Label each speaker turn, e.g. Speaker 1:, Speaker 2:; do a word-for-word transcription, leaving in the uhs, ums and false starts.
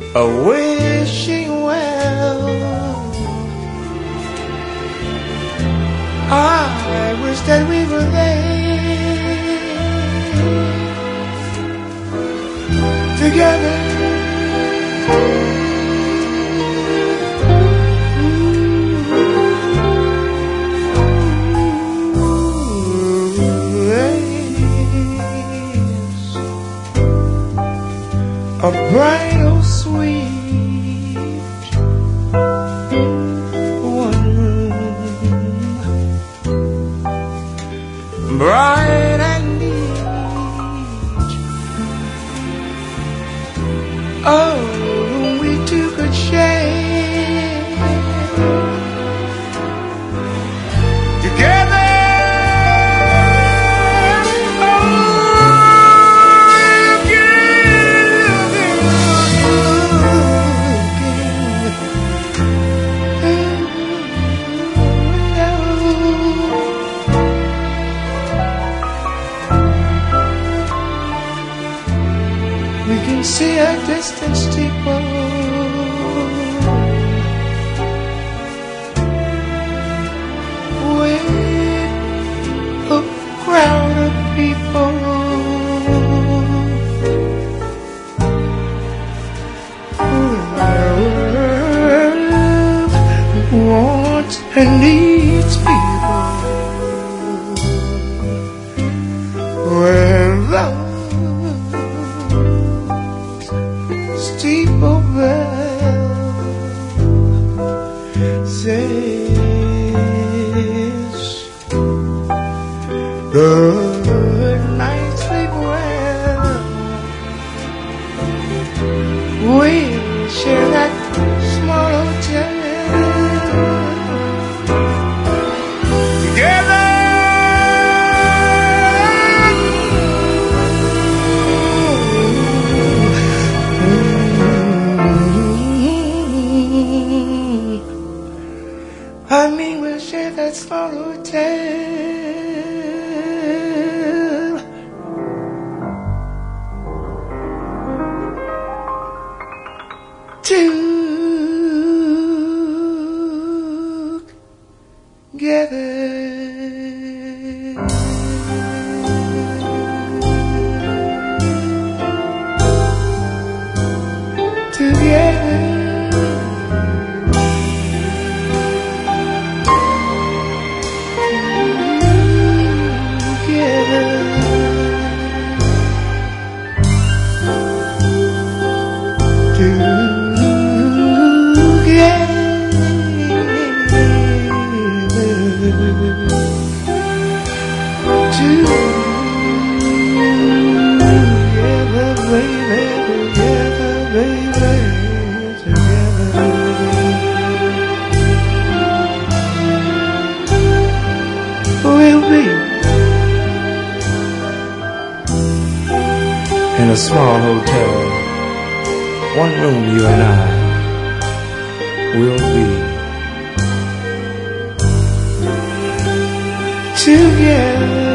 Speaker 1: a wishing well. I wish that we were there together. A bright, oh sweet one room, bright and neat. Oh, we two could share together. We can see a distant steeple with a crowd of people. Love wants and needs people. When love steeple bell says good night, sleep well. We'll share that small hotel together. I mean, we'll share that small hotel together. Together. In a small hotel, one room, you and I will be together.